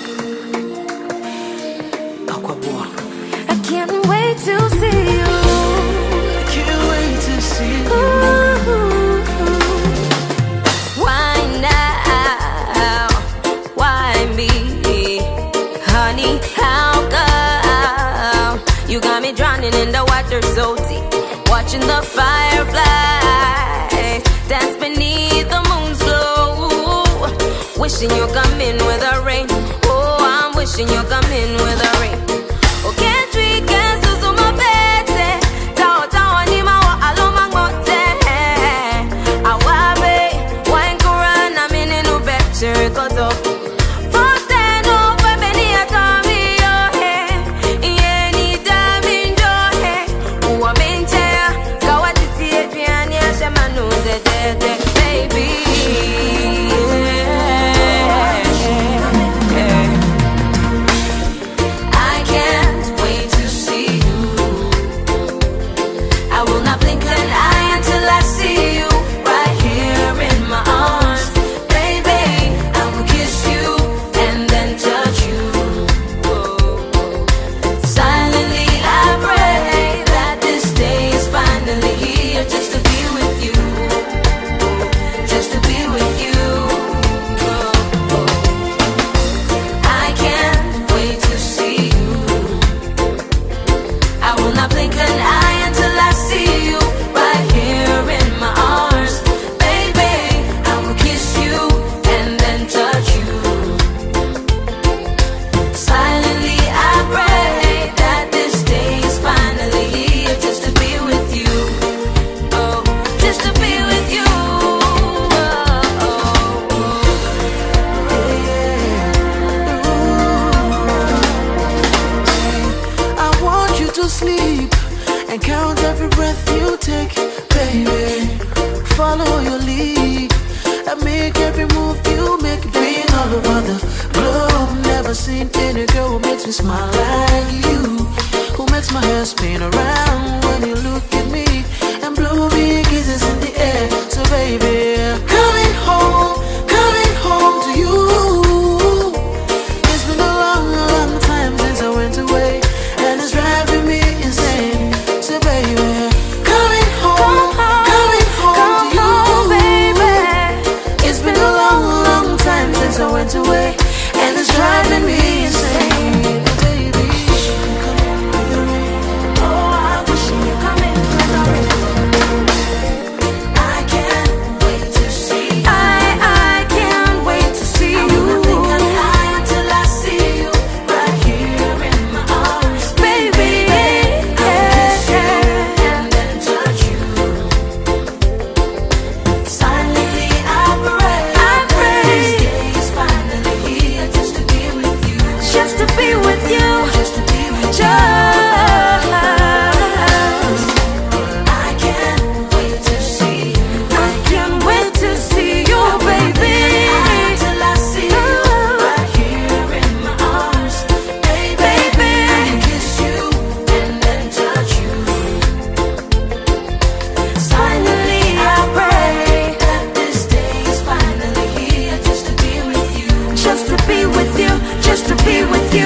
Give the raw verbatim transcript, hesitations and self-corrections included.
I can't wait to see you. I can't wait to see you. Ooh. Why now? Why me? Honey, how come you got me drowning in the water so deep? Watching the fireflies dance beneath the moon's glow. Wishing you'll come in with a rain. Oh, I'm wishing you'll come in with a rain. Oh, can't we get so my bed? Tao tao ni ma wa alo mangote. Awabe, wine Quran, I'm in a new better cause of. Sleep and count every breath you take, baby. Follow your lead and make every move you make. Being all over the globe, never seen any girl who makes me smile like you, who makes my hair spin around when you look at me and blow me kisses in the air. So baby, coming home, coming home to you. It's been a long, long time since I went away, and it's driving me insane. So baby, coming home, coming home to you, baby. It's been a long, long time since I went away, and it's driving me insane. Baby, come in with the rain. Oh, I wish you could come in with the rain. I can't wait to see you. I, I can't wait to see you. I wanna think I'm high until I see you right here in my arms, baby. Just to be with you, just to be with you.